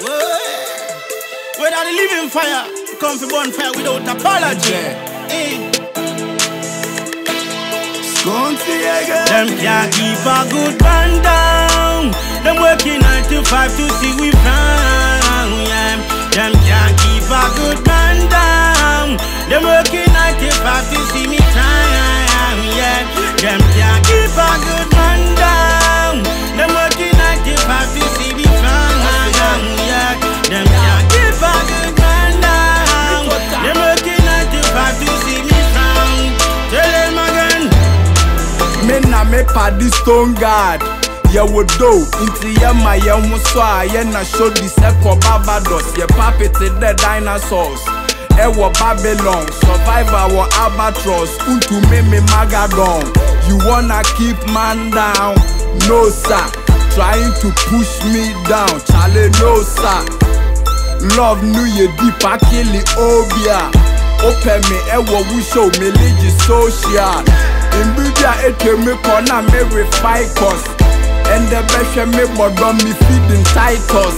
Whether the living fire come for bonfire without apology. Them can't keep a good man down. Them working 9 to 5 to see we frown. Yeah. Them can't keep a good man down. Them working 9 to 5 to see me frown. Yeah. Them can't keep a good man down. Them working 9 to 5 to see me frown. Yeah. Them can't keep a good man down. Them working 9 to 5 to see me frown. Tell them again. Me na me paddy stone guard. Ye would do into ye my young muswa. Ye na show the second Barbados. Ye papeted the dinosaurs. Ewo Babylon. Survivor wa albatross. Unto me magadon. You wanna keep man down? No sir. Trying to push me down. Charlie no sir. Love new ye deep a kill it obia. Open me ewo we show me legi social. In Budia ete me corner me refine cost. And the best me bodom me feeding Titus.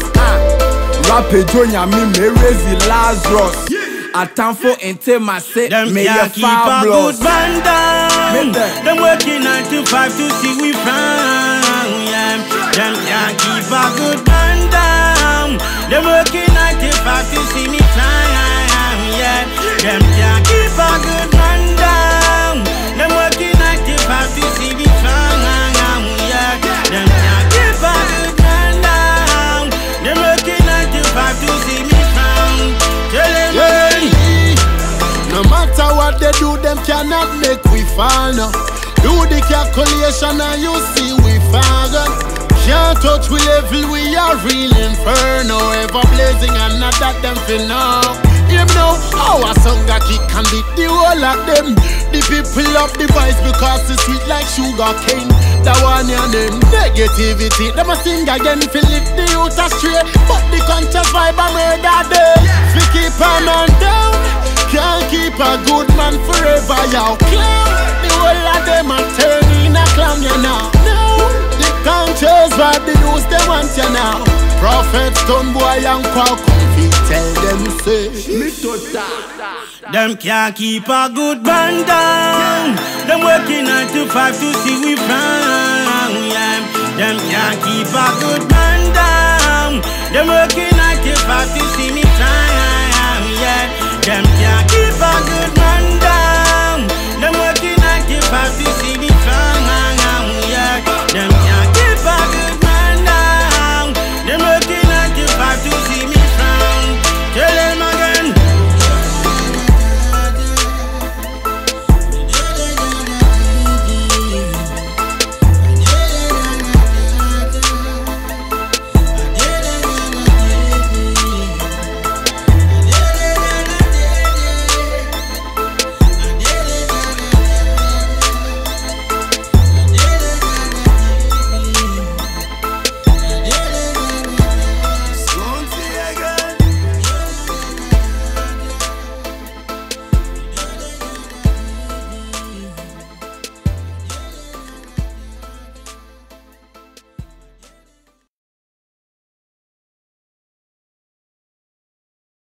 Rapid Jonia me raise the Lazarus. A time for intima say me a keep a good man down. Them working 9 to 5 to see we frown. Yeah. Them can't keep a good man down. Them working 9 to 5 to see me frown. Yeah. Them can't keep a good man down. Them working 9 to 5 to see me frown. Yeah. Them can't keep a good man down. Them working 9 to 5 to see me frown. Tell them again. No matter what they do, them cannot make we fall now. Do the calculation and you see we fall. Can't touch we level, we are real inferno. Ever blazing and not that them fin now. Him know our song a kick and beat the whole of them. The people up the voice because it's sweet like sugar cane. That one your name, negativity. Them a sing again, feel lift the youth astray. But the conscious vibe a murder them. We keep a man down. Can't keep a good man forever, y'all. Clown. The whole of them a turn in a clown, you know. The conscious vibe, the news they want you now. Prophet, stone boy and quack. Tell them say me tota. Them can't keep a good man down. Them working 9 to 5 to see we frown. Yeah. Them can't keep a good man down. Them working 9 to 5 to see me frown. Yeah. Them can't keep a good man